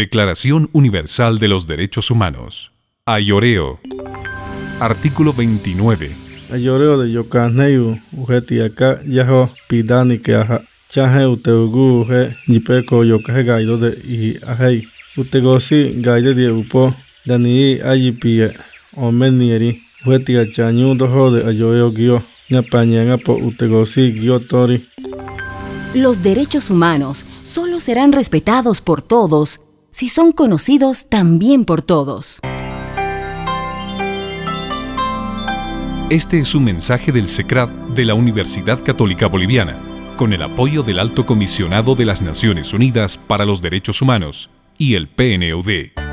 Declaración Universal de los Derechos Humanos. Ayoreo. Artículo 29. Ayoreo de yokaneu ujeti acá yaho pidani que aja chaje uteugu uje nipeko yokaje gaido de y ajei utegosi gaide de upo dani ayipie omenieri ujeti achañu dojo de ayoreo gio napañanga po utegosi gio tori. Los derechos humanos solo serán respetados por todos si son conocidos también por todos. Este es un mensaje del SECRAD de la Universidad Católica Boliviana, con el apoyo del Alto Comisionado de las Naciones Unidas para los Derechos Humanos y el PNUD.